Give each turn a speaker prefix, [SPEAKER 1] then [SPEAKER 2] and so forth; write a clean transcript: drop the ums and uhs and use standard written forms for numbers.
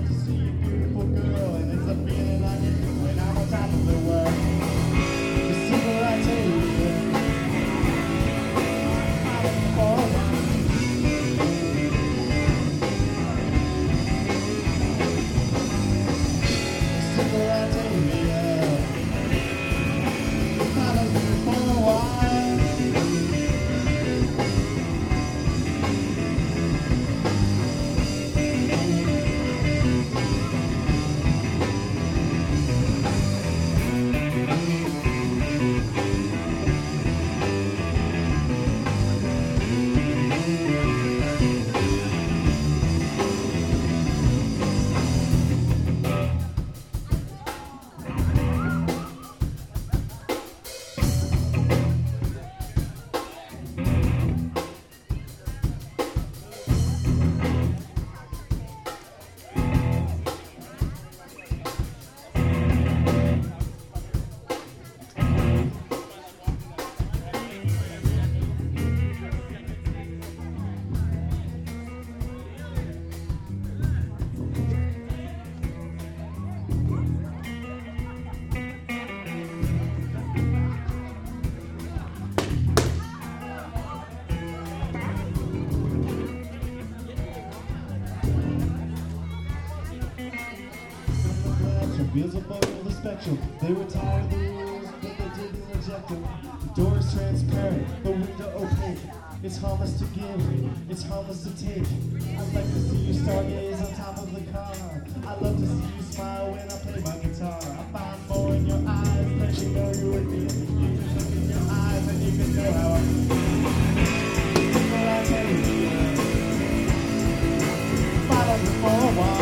[SPEAKER 1] to see a beautiful girl, and it's a feeling I get when I'm on top of the world. The simple I tell you, wheels above the spectrum. They were tired of the rules, but they didn't reject them. The door is transparent, the window opaque. It's harmless to give, it's harmless to take. I'd like to see you stargaze on top of the car. I love to see you smile when I play my guitar. I find more in your eyes than you know you would be. You can look in your eyes and you can know how I feel. What I tell you, follow me for a while.